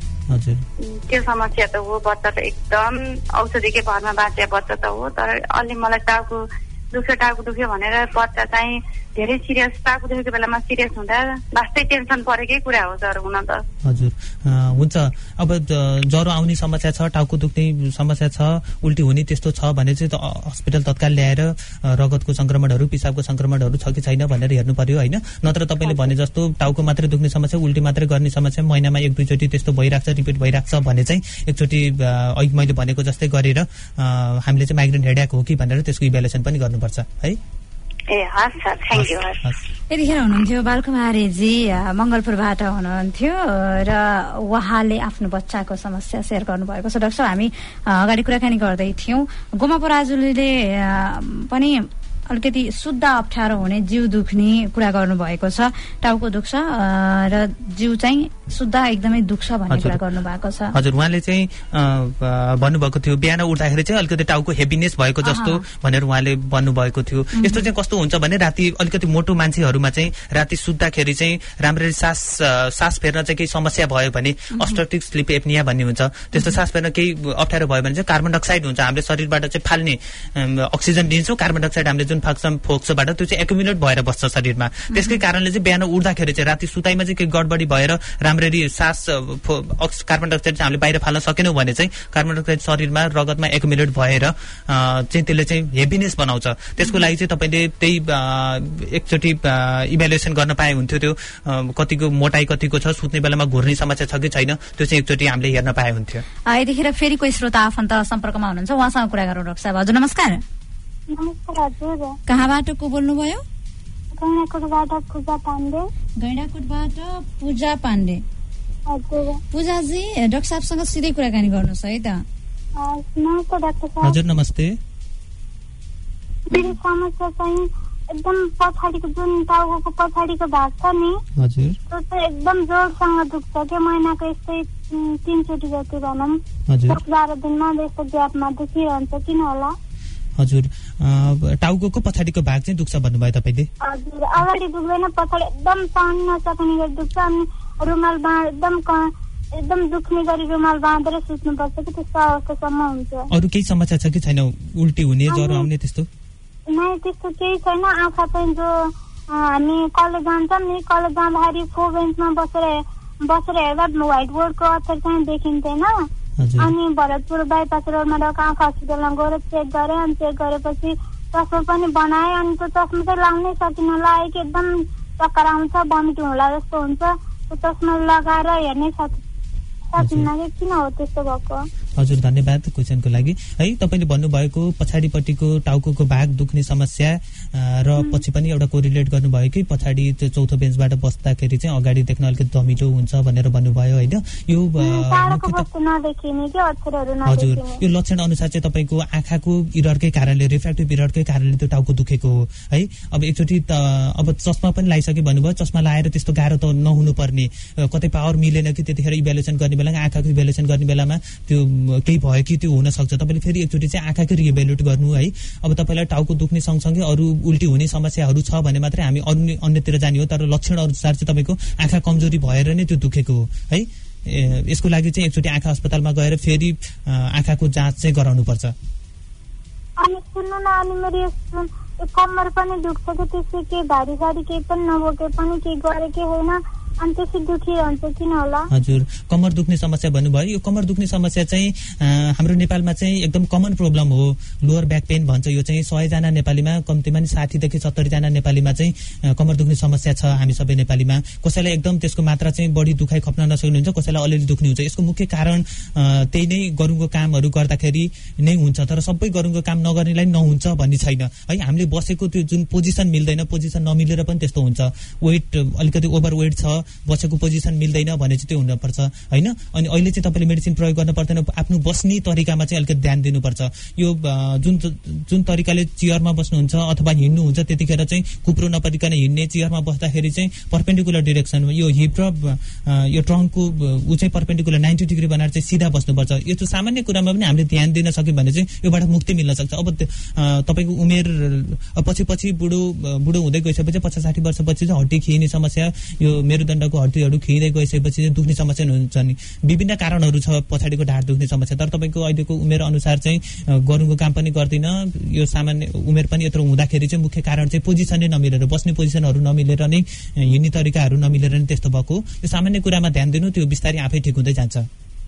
त्यो समस्या त हो। बच्चा त एकदम औषधिकै भरमा बाँचे बच्चा त हो। तर अलि मलाई टाउको दुख्यो टाउको दुख्यो भनेर बच्चा चाहिँ धेरै सिरियस, टाउको दुखेको बेलामा सिरियस हुँदा वास्तै टेन्सन परेकै कुरा हो सर हुन त। हजुर हुन्छ। अब ज्वरो आउने समस्या छ, टाउको दुख्ने समस्या छ, उल्टी हुने त्यस्तो छ भने चाहिँ हस्पिटल तत्काल ल्याएर रगतको संक्रमणहरू, पिसाबको संक्रमणहरू छ कि छैन भनेर हेर्नु पर्यो होइन। नत्र तपाईँले भने जस्तो टाउको मात्रै दुख्ने समस्या, उल्टी मात्रै गर्ने समस्या महिनामा एक दुईचोटि त्यस्तो भइराख्छ, रिपिट भइराख्छ भने चाहिँ एकचोटि अहिले मैले भनेको जस्तै गरेर हामीले चाहिँ माइग्रेन हेडेक हो कि भनेर त्यसको इभ्यालुएसन पनि गर्नुपर्छ है। ए हस् सर, थ्याङ्क यू। यतिखेर हुनुहुन्थ्यो बालकुमारीजी, मङ्गलपुरबाट हुनुहुन्थ्यो र उहाँले आफ्नो बच्चाको समस्या सेयर गर्नुभएको छ। डाक्टर साहब, हामी अगाडि कुराकानी गर्दै थियौँ, गोमा पराजुलीले पनि अलिकति शुद्ध अप्ठ्यारो हुने, जिउ दुख्ने कुरा गर्नुभएको छ। टाउको दुख्छ र जिउ चाहिँ शुद्ध एकदमै दुख्छ भन्ने कुरा गर्नुभएको छ। हजुर, उहाँले चाहिँ भन्नुभएको थियो बिहान उठ्दाखेरि चाहिँ अलिकति टाउको हेभिनेस भएको जस्तो भनेर उहाँले भन्नुभएको थियो। यस्तो चाहिँ कस्तो हुन्छ भने राति अलिकति मोटो मान्छेहरूमा चाहिँ राति सुत्दाखेरि चाहिँ राम्ररी सास सास फेर्न चाहिँ केही समस्या भयो भने अब्स्ट्रक्टिभ स्लिप एप्निया भन्ने हुन्छ। त्यस्तो सास फेर्न केही अप्ठ्यारो भयो भने चाहिँ कार्बन डाइअक्साइड हुन्छ, हामीले शरीरबाट चाहिँ फाल्ने अक्सिजन दिन्छौँ, कार्बन डाइअक्साइड हामीले जुन फाक्छौँ फोक्सोबाट त्यो चाहिँ एकुमुलेट भएर बस्छ शरीरमा। त्यसकै कारणले चाहिँ बिहान उठ्दाखेरि चाहिँ राति सुताइमा चाहिँ केही गडबडी भएर राम्ररी सास कार्बन डाइअक्साइड चाहिँ हामीले बाहिर फाल्न सकेनौँ भने चाहिँ कार्बन डाइअक्साइड शरीरमा रगतमा एकुमुलेट भएर चाहिँ त्यसले चाहिँ हेभिनेस बनाउँछ। त्यसको लागि चाहिँ तपाईँले त्यही एकचोटि इभ्यालुएसन गर्न पाए हुन्थ्यो। त्यो कतिको मोटाइ कतिको छ, सुत्ने बेलामा घुर्ने समस्या छ कि छैन, त्यो चाहिँ एकचोटि हामीले हेर्न पाए हुन्थ्यो। यतिखेर फेरि कोही श्रोता आफन्त सम्पर्कमा हुनुहुन्छ, उहाँसँग कुरा गरौँ। डाक्टर साहब हजुर नमस्कार। नमस्कार हजुर। कहाँबाट को बोल्नुभयो? गैँडाकोटबाट पूजा पाण्डे। गैँडाकोटबाट पूजा पाण्डे। हजुर। पूजाजी, डाक्टर साहबसँग सिधै कुराकानी गर्नुहोस् है त। नमस्ते डाक्टर साहब। हजुर नमस्ते। मेरो समस्या चाहिँ एकदम पछाडिको जुन टाउको पछाडिको भाग छ नि हजुर त्यो चाहिँ एकदम जोडसँग दुख्छ के महिनाको यस्तै तीनचोटि जति भनौँ दस बाह्र दिनमा यस्तो ग्यापमा दुखिरहन्छ किन होला हजुर टाउको पछाडिको भाग चाहिँ दुख्छ भन्नुभयो तपाईले हजुर अगाडि दुख्दैन पछाडि एकदम सहन नसक्ने गरी दुख्छ अनि रुमाल बा एकदम एकदम दुख्ने गरी रुमाल बाँधेर सुत्नुपर्छ कि त्यस्तो अवस्थासम्म हुन्छ अरू केही समस्या छ कि छैन उल्टी हुने ज्वरो आउने त्यस्तो नै त्यस्तो केही छैन आँखा चाहिँ जो हामी कलेज जान्छौँ नि कलेज जाँदाखेरि फो बेन्चमा बसेर बसेर हेर्दा व्हाइट बोर्डको अक्षर चाहिँ देखिन्थेन अनि भरतपुर बाइपास रोडमा रहेको आँखा हस्पिटलमा गएर चेक गरेँ अनि चेक गरेपछि चस्मा पनि बनाएँ अनि त्यो चस्मा चाहिँ लाउनै सकिन लाग्यो कि एकदम चक्कर आउँछ भमिट होला जस्तो हुन्छ त्यो चस्मा लगाएर हेर्नै सकिन्न कि किन हो त्यस्तो भएको हजुर धन्यवाद क्वेसनको लागि है तपाईले भन्नुभएको पछाडिपट्टिको टाउको भाग दुख्ने समस्या र पछि पनि एउटा कोरिलेट गर्नुभयो कि पछाडि त्यो चौथो बेन्चबाट बस्दाखेरि चाहिँ अगाडि देख्न अलिकति धमिलो हुन्छ भनेर भन्नुभयो हैन यो हजुर यो लक्षण अनुसार चाहिँ तपाईको आँखाको इररकै कारणले रिफ्र्याक्टिभ इररकै कारणले त्यो टाउको दुखेको हो है अब एकचोटि अब चस्मा पनि लगाइसके भन्नुभयो चस्मा लगाएर त्यस्तो गाह्रो त नहुनु पर्ने कतै पावर मिलेन कि त्यतिखेर इभ्यालुएसन गर्ने बेला आँखाको इभ्यालुएसन गर्ने बेलामा त्यो केही भयो कि त्यो हुन सक्छ तपाईले फेरि एकचोटि चाहिँ आँखाकै रिभ्यालुएट गर्नु है अब तपाईलाई टाउको दुख्ने सँगसँगै अरू उल्टी हुने समस्याहरू छ भने मात्रै हामी अन्य अन्यतिर जाने हो तर लक्षण अनुसार चाहिँ तपाईको आँखा कमजोरी भएर नै त्यो दुखेको हो है यसको लागि चाहिँ एकचोटि आँखा अस्पतालमा गएर फेरि आँखाको जाँच चाहिँ गराउनु पर्छ अनि सुन्नु न अनि मेरो कम्मर पनि दुख्छ कि त्यसै के भारी भारी केही पनि नबोके पनि केही गरे के होइन अनि त्यसै दुखिरहन्छ किन होला हजुर कम्मर दुख्ने समस्या भन्नुभयो यो कम्मर दुख्ने समस्या चाहिँ हाम्रो नेपालमा चाहिँ एकदम कमन प्रब्लम हो लोअर ब्याक पेन भन्छ यो चाहिँ सय जना नेपालीमा कम्तीमा नि साठी देखि सत्तरी जना नेपालीमा चाहिँ कम्मर दुख्ने समस्या छ हामी सबै नेपालीमा कसैलाई एकदम त्यसको मात्रा चाहिँ बढी दुखाइ खप्न नसक्नुहुन्छ कसैलाई अलिअलि दुख्ने हुन्छ यसको मुख्य कारण त्यही नै गरुङको कामहरू गर्दाखेरि नै हुन्छ तर सबै गरुङको काम नगर्नेलाई नहुन्छ भन्ने छैन है हामीले बसेको त्यो जुन पोजिसन मिल्दैन पोजिसन नमिलेर पनि त्यस्तो हुन्छ वेट अलिकति ओभर वेट छ बसेको पोजिसन मिल्दैन भने चाहिँ त्यो हुनपर्छ हैन अनि अहिले चाहिँ तपाईले मेडिसिन प्रयोग गर्न पर्दैन आफ्नो बस्ने तरिकामा चाहिँ अलिकति ध्यान दिनुपर्छ यो जुन जुन तरिकाले चेयरमा बस्नुहुन्छ अथवा हिँड्नुहुन्छ त्यतिखेर चाहिँ कुप्रो नपरिकन हिँड्ने चेयरमा बस्दाखेरि चाहिँ परपेन्डिकुलर डाइरेक्सन यो हिप र यो ट्रङ्कको उ चाहिँ परपेन्डिकुलर नाइन्टी डिग्री बनाएर चाहिँ सिधा बस्नुपर्छ यो त सामान्य कुरामा पनि हामीले ध्यान दिन सक्यौं भने चाहिँ योबाट मुक्ति मिल्न सक्छ अब तपाईको उमेर पछि पछि बुढो बुढो हुँदै गइसकेपछि पचास साठी वर्षपछि चाहिँ हड्डी खिने समस्या यो मेरुदण्डको हड्डीहरू खिँदै गइसकेपछि चाहिँ दुख्ने समस्या हुन्छ नि विभिन्न कारणहरू छ पछाडिको ढाड दुख्ने समस्या तर तपाईको अहिलेको उमेर अनुसार चाहिँ गरुङको काम पनि गर्दिन यो सामान्य उमेर पनि यत्रो हुँदाखेरि चाहिँ मुख्य कारण चाहिँ पोजिसनै नमिलेर बस्ने पोजिसनहरू नमिलेर नै हिँड्ने तरिकाहरू नमिलेर नै त्यस्तो भएको यो सामान्य कुरामा ध्यान दिनु त्यो बिस्तारै आफै ठिक हुँदै जान्छ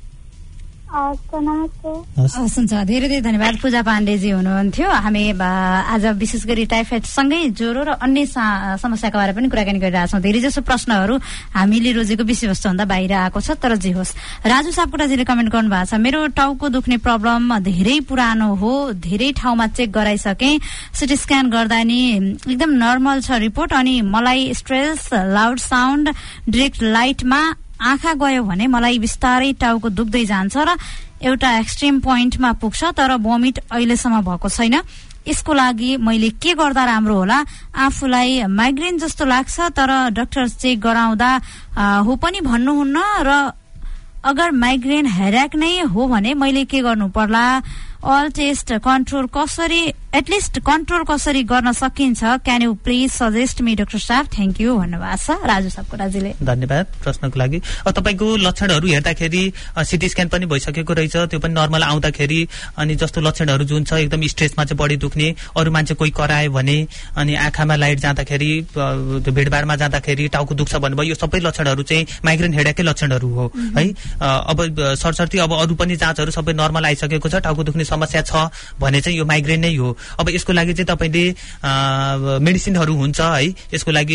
हुन्छ धेरै धेरै धन्यवाद पूजा पाण्डेजी हुनुहुन्थ्यो हामी आज विशेष गरी टाइफाइड सँगै ज्वरो र अन्य समस्याका बारे पनि कुराकानी गरिरहेछौँ धेरै जसो प्रश्नहरू हामीले रोजेको विषयवस्तुभन्दा बाहिर आएको छ तर जे होस् राजु सापकोटाजीले कमेन्ट गर्नु भएको छ मेरो टाउको दुख्ने प्रब्लम धेरै पुरानो हो धेरै ठाउँमा चेक गराइसके सिटी स्क्यान गर्दा नि एकदम नर्मल छ रिपोर्ट अनि मलाई स्ट्रेस लाउड साउन्ड डाइरेक्ट लाइटमा आँखा गयो भने मलाई बिस्तारै टाउको दुख्दै जान्छ र एउटा एक्सट्रिम पोइन्टमा पुग्छ तर भोमिट अहिलेसम्म भएको छैन यसको लागि मैले के गर्दा राम्रो होला आफूलाई माइग्रेन जस्तो लाग्छ तर डाक्टर चेक गराउँदा हो पनि भन्नुहुन्न र अगर माइग्रेन हेरेक नै हो भने मैले के गर्नु पर्ला अल टेस्ट कन्ट्रोल कसरी एटलिस्ट कन्ट्रोल कसरी गर्न सकिन्छ can you please suggest me doctor साहब थ्याङ्क यू भन्नुभएको छ राजु सापकोटाजीले धन्यवाद प्रश्नको लागि तपाईको लक्षणहरू हेर्दाखेरि सिटी स्क्यान पनि भइसकेको रहेछ त्यो पनि नर्मल आउँदाखेरि अनि जस्तो लक्षणहरू जुन छ एकदम स्ट्रेसमा चाहिँ बढी दुख्ने अरू मान्छे कोही करायो भने अनि आँखामा लाइट जाँदाखेरि त्यो भिडभाडमा जाँदाखेरि टाउको दुख्छ भन्नुभयो यो सबै लक्षणहरू चाहिँ माइग्रेन हेडेकै लक्षणहरू हो है अब सरसर्ती अब अरू पनि जाँचहरू सबै नर्मल आइसकेको छ टाउको दुख्ने समस्या छ भने चाहिँ यो माइग्रेन नै हो अब यसको लागि चाहिँ तपाईले मेडिसिनहरू हुन्छ है यसको लागि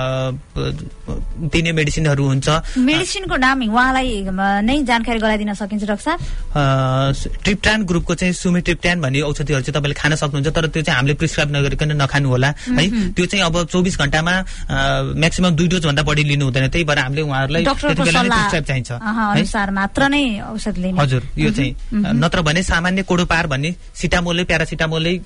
दिने मेडिसिनहरू हुन्छ मेडिसिनको नाम उहाँलाई नै जानकारी गराइदिन सकिन्छ डाक्टर साहब ट्रिप्टान ग्रुपको चाहिँ सुमिट्रिप्टान भन्ने औषधिहरू चाहिँ तपाईले खान सक्नुहुन्छ तर त्यो चाहिँ हामीले प्रिस्क्राइब नगरिकन नखानु होला है त्यो चाहिँ अब चौबिस घण्टामा म्याक्सिमम दुई डोज भन्दा बढी लिनु हुँदैन त्यही भएर हामीले उहाँहरूलाई त्यतिबेला नै प्रिस्क्राइब चाहिन्छ अनुसार मात्र नै औषध लिने हजुर यो चाहिँ नत्र भने सामान्य कोडोपार भन्ने सिटामोलले प्यारासिटामोलले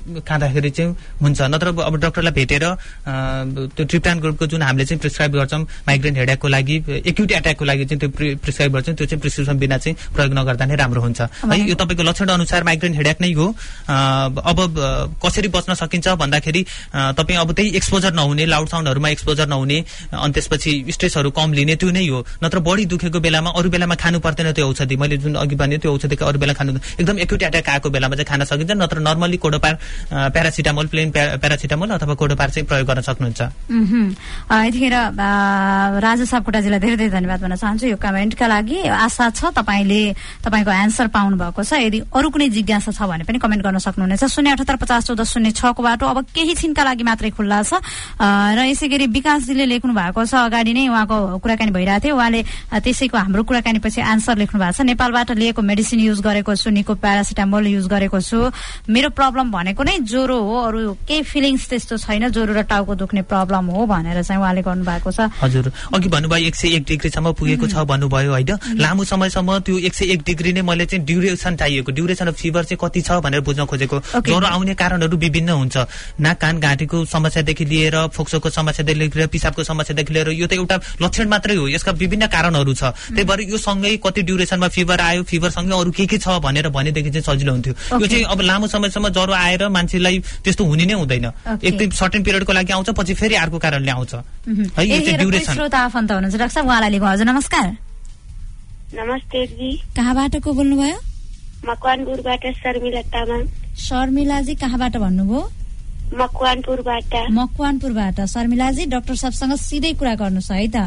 खाँदाखेरि चाहिँ हुन्छ। नत्र अब डाक्टरलाई भेटेर त्यो ट्रिप्टान ग्रुपको जुन हामीले चाहिँ प्रिस्क्राइब गर्छौँ माइग्रेन हेडेकको लागि, एक्युट एट्याकको लागि चाहिँ त्यो प्रिस्क्राइब गर्छौँ, त्यो चाहिँ प्रिस्क्रिप्सन बिना चाहिँ प्रयोग नगर्दा नै राम्रो हुन्छ है। यो तपाईँको लक्षण अनुसार माइग्रेन हेडेक नै हो। अब कसरी बच्न सकिन्छ भन्दाखेरि तपाईँ अब त्यही एक्सपोजर नहुने, लाउड साउन्डहरूमा एक्सपोजर नहुने, अनि त्यसपछि स्ट्रेसहरू कम लिने, त्यो नै हो। नत्र बढी दुखेको बेलामा अरू बेलामा खानु पर्दैन त्यो औषधि, मैले जुन अघि भने त्यो औषधिको अरू बेला खानु, एकदम एक्युट एट्याक आएको बेलामा चाहिँ खान सकिन्छ। नत्र normally Codopar, paracetamol, plain paracetamol अथवा कोडोपार चाहिँ प्रयोग गर्न सक्नुहुन्छ। यतिखेर राजा सापकोटाजीलाई धेरै धेरै धन्यवाद भन्न चाहन्छु यो कमेन्टका लागि। आशा छ तपाईँले तपाईँको एन्सर पाउनु भएको छ। यदि अरू कुनै जिज्ञासा छ भने पनि कमेन्ट गर्न सक्नुहुनेछ। शून्य अठहत्तर पचास चौध शून्य छको बाटो अब केही छिनका लागि मात्रै खुल्ला छ। र यसै गरी विकासजीले लेख्नु भएको छ, अगाडि नै उहाँको कुराकानी भइरहेको थियो, उहाँले त्यसैको हाम्रो कुराकानी पछि एन्सर लेख्नु भएको छ। नेपालबाट लिएको मेडिसिन युज गरेको छु, निको प्यारासिटामोल युज गरेको छु, मेरो प्रब्लम भनेको नै ज्वरो हो, अरू केही फिलिङ्स त्यस्तो छैन, ज्वरो र टाउको दुख्ने प्रब्लम हो भनेर चाहिँ उहाँले गर्नु भएको छ। हजुर, अघि भन्नुभयो एक सय एक डिग्रीसम्म पुगेको छ भन्नुभयो होइन, लामो समयसम्म त्यो एक सय एक डिग्री नै मैले चाहिँ ड्युरेसन चाहिएको, ड्युरेसन अफ फिभर चाहिँ कति छ भनेर बुझ्न खोजेको। ज्वरो आउने कारणहरू विभिन्न हुन्छ, नाक कान घाँटीको समस्यादेखि लिएर फोक्सोको समस्यादेखि लिएर पिसाबको समस्यादेखि लिएर, यो त एउटा लक्षण मात्रै हो, यसका विभिन्न कारणहरू छ। त्यही भएर यो सँगै कति ड्युरेसनमा फिभर आयो, फिभर सँगै अरू के के छ भनेर भनेदेखि चाहिँ सजिलो हुन्थ्यो। यो चाहिँ अब लामो समयसम्म ज्वरो आएर मान्छेलाई त्यस्तो हुने नै हुँदैन, एकदम सर्टेन पिरियडको लागि आउँछ, पछि फेरि अर्को कारणले आउँछ है। यो चाहिँ ड्युरेसन। श्रोता आफन्त हुनुहुन्छ डाक्टर साहब, उहाँलाई लिएको। हजुर नमस्कार। नमस्ते जी। कहाँबाट को बोल्नुभयो? मकवानपुरबाट शर्मिला तामाङ। शर्मिलाजी कहाँबाट भन्नुभयो? मकवानपुरबाट। मकवानपुरबाट शर्मिलाजी, डाक्टर साहबसँग सिधै कुरा गर्नुहोस् है त।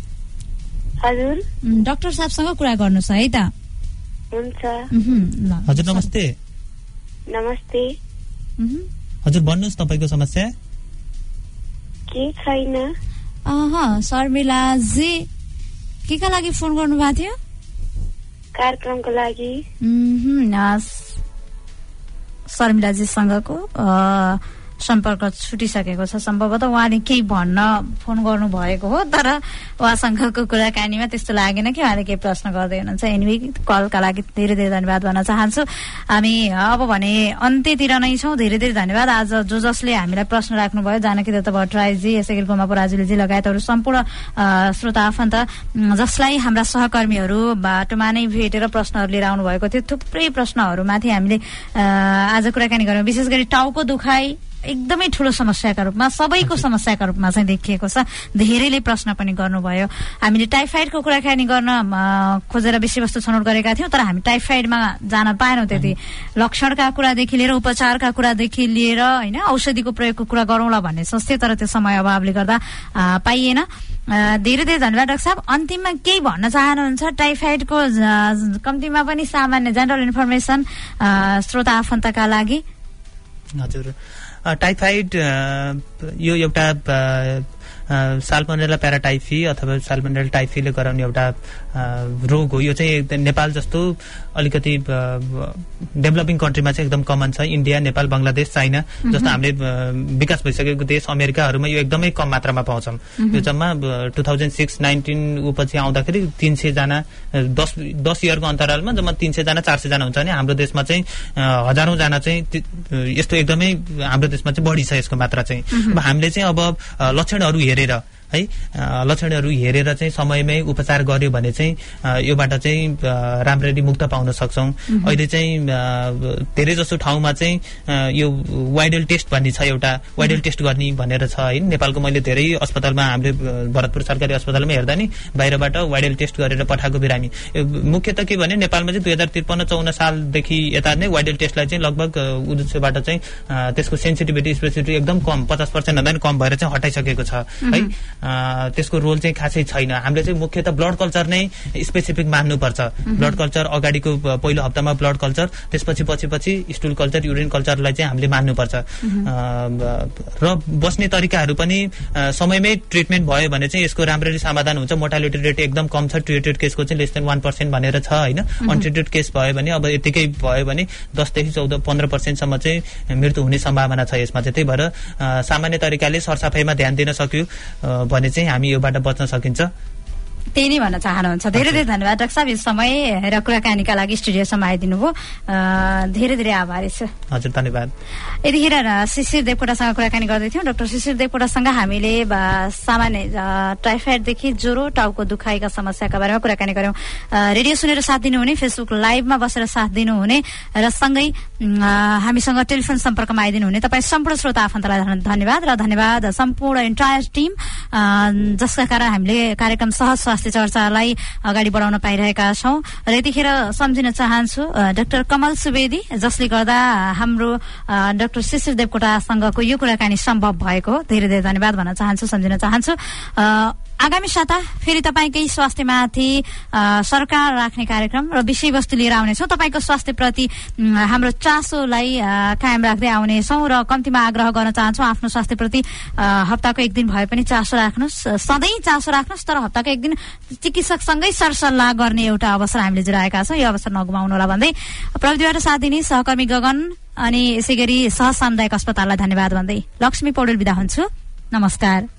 हजुर, डाक्टर साहबसँग कुरा गर्नुहोस् है त। हुन्छ। हजुर नमस्ते। नमस्ते। हजुर भन्नुहोस् तपाईँको समस्या के छैन। अह शर्मिलाजी के का लागि फोन गर्नु भएको थियो? कार्यक्रमको लागि। शर्मिलाजीसँगको सम्पर्क छुटिसकेको छ, सम्भवतः उहाँले केही भन्न फोन गर्नु भएको हो, तर उहाँसँगको कुराकानीमा त्यस्तो लागेन कि उहाँले केही प्रश्न गर्दै हुनुहुन्छ। एनिवे कलका लागि धेरै धेरै धन्यवाद भन्न चाहन्छु। हामी अब भने अन्त्यतिर नै छौँ। धेरै धेरै धन्यवाद आज जो जसले हामीलाई प्रश्न राख्नुभयो, जानकी दत्त भट्टराईजी, यसै गरी गोमा पराजुलीजी लगायत अरू सम्पूर्ण श्रोता आफन्त जसलाई हाम्रा सहकर्मीहरू बाटोमा नै भेटेर प्रश्नहरू लिएर आउनु भएको थियो। थुप्रै प्रश्नहरूमाथि हामीले आज कुराकानी गऱ्यौँ। विशेष गरी टाउको दुखाइ एकदमै ठूलो समस्याका रूपमा, सबैको समस्याका रूपमा चाहिँ देखिएको छ। धेरैले प्रश्न पनि गर्नुभयो। हामीले टाइफाइडको कुराकानी गर्न खोजेर विषयवस्तु छनौट गरेका थियौँ, तर हामी टाइफाइडमा जान पाएनौँ। त्यति लक्षणका कुरादेखि लिएर उपचारका कुरादेखि लिएर होइन औषधिको प्रयोगको कुरा गरौँला भन्ने सोच्थ्यो, तर त्यो समय अभावले गर्दा पाइएन। धेरै धेरै धन्यवाद डाक्टर साहब। अन्तिममा केही भन्न चाहनुहुन्छ टाइफाइडको कम्तीमा पनि सामान्य जेनरल इन्फर्मेसन श्रोता आफन्तका लागि? हजुर, टाइफाइड यो एउटा साल्मोनेला प्याराटाइफी अथवा साल्मोनेला टाइफीले गराउने एउटा रोग हो। यो चाहिँ नेपाल जस्तो अलिकति डेभलपिङ कन्ट्रीमा चाहिँ एकदम कमन छ। इन्डिया, नेपाल, बङ्गलादेश, चाइना जस्तो हामीले विकास भइसकेको देश अमेरिकाहरूमा यो एकदमै कम मात्रामा पाउँछौँ। यो जम्मा टु थाउजन्ड सिक्स नाइन्टिन ऊ पछि आउँदाखेरि तीन सयजना दस दस इयरको अन्तरालमा जम्मा तीन सयजना चार सयजना हुन्छ भने हाम्रो देशमा चाहिँ हजारौँजना चाहिँ यस्तो एकदमै हाम्रो देशमा चाहिँ बढी छ यसको मात्रा चाहिँ। अब हामीले चाहिँ अब लक्षणहरू हेरेर है लक्षणहरू हेरेर चाहिँ समयमै उपचार गर्यो भने चाहिँ योबाट चाहिँ राम्ररी मुक्त पाउन सक्छौँ। अहिले चाहिँ धेरै जसो ठाउँमा चाहिँ यो वाइडल टेस्ट भन्ने छ, एउटा वाइडल टेस्ट गर्ने भनेर छ है। नेपालको मैले धेरै अस्पतालमा हामीले भरतपुर सरकारी अस्पतालमा हेर्दा नि बाहिरबाट वाइडल टेस्ट गरेर पठाएको बिरामी। मुख्यतः के भने नेपालमा चाहिँ दुई हजार त्रिपन्न चौन्न सालदेखि यता नै वाइडल टेस्टलाई चाहिँ लगभग उद्देश्यबाट चाहिँ त्यसको सेन्सिटिभिटी स्पेसिफिटी एकदम कम, पचास पर्सेन्ट भन्दा पनि कम भएर चाहिँ हटाइसकेको छ है। त्यसको रोल चाहिँ खासै छैन। हामीले चाहिँ मुख्यतः ब्लड कल्चर नै स्पेसिफिक मान्नुपर्छ। ब्लड कल्चर अगाडिको पहिलो हप्तामा ब्लड कल्चर, त्यसपछि पछि पछि स्टुल कल्चर, युरिन कल्चरलाई चाहिँ हामीले मान्नुपर्छ। र बस्ने तरिकाहरू पनि समयमै ट्रिटमेन्ट भयो भने चाहिँ यसको राम्ररी समाधान हुन्छ। मोर्टालिटी रेट एकदम कम छ, ट्रिटेड केसको चाहिँ लेस देन वान पर्सेन्ट भनेर छ होइन। अनट्रिटेड केस भयो भने अब यतिकै भयो भने दसदेखि चौध पन्ध्र पर्सेन्टसम्म चाहिँ मृत्यु हुने सम्भावना छ यसमा चाहिँ। त्यही भएर सामान्य तरिकाले सरसफाइमा ध्यान दिन सक्यो भने चाहिँ हामी योबाट बच्न सकिन्छ। त्यही नै भन्न चाहनुहुन्छ। धेरै धेरै धन्यवाद डाक्टर साहब, यो समय र कुराकानीका लागि स्टुडियोसम्म आइदिनु भयो, धेरै धेरै आभारी छु। हजुर धन्यवाद। यतिखेर शिशिर देवकोटासँग कुराकानी गर्दै थियौँ। डाक्टर शिशिर देवकोटासँग हामीले सामान्य टाइफाइडदेखि ज्वरो, टाउको दुखाइका समस्याका बारेमा कुराकानी गर्यौं। रेडियो सुनेर साथ दिनुहुने, फेसबुक लाइभमा बसेर साथ दिनुहुने र सँगै हामीसँग टेलिफोन सम्पर्कमा आइदिनुहुने तपाईँ सम्पूर्ण श्रोता आफन्तलाई धन्यवाद र धन्यवाद सम्पूर्ण इन्टायर टिम जसका कारण हामीले कार्यक्रम सहज स्वास्थ्य चर्चालाई अगाडि बढाउन पाइरहेका छौं। र यतिखेर सम्झिन चाहन्छु डाक्टर कमल सुवेदी, जसले गर्दा हाम्रो डाक्टर शिशिर देवकोटासँगको यो कुराकानी सम्भव भएको। धेरै धेरै धन्यवाद भन्न चाहन्छु, सम्झिन चाहन्छु। आगामी साता फेरि तपाईँकै स्वास्थ्यमाथि सरकार राख्ने कार्यक्रम र विषयवस्तु लिएर आउनेछौँ। तपाईँको स्वास्थ्यप्रति हाम्रो चासोलाई कायम राख्दै आउनेछौँ र कम्तीमा आग्रह गर्न चाहन्छौँ आफ्नो स्वास्थ्यप्रति हप्ताको एक दिन भए पनि चासो राख्नुहोस्, सधैँ चासो राख्नुहोस्, तर हप्ताको एक दिन चिकित्सकसँगै सरसल्लाह गर्ने एउटा अवसर हामीले जुराएका छौँ। यो अवसर नगुमाउनुहोला भन्दै प्रविधिबाट साथ दिने सहकर्मी गगन अनि यसै गरी सहज सामुदायिक अस्पताललाई धन्यवाद भन्दै लक्ष्मी पौडेल बिदा हुन्छु। नमस्कार।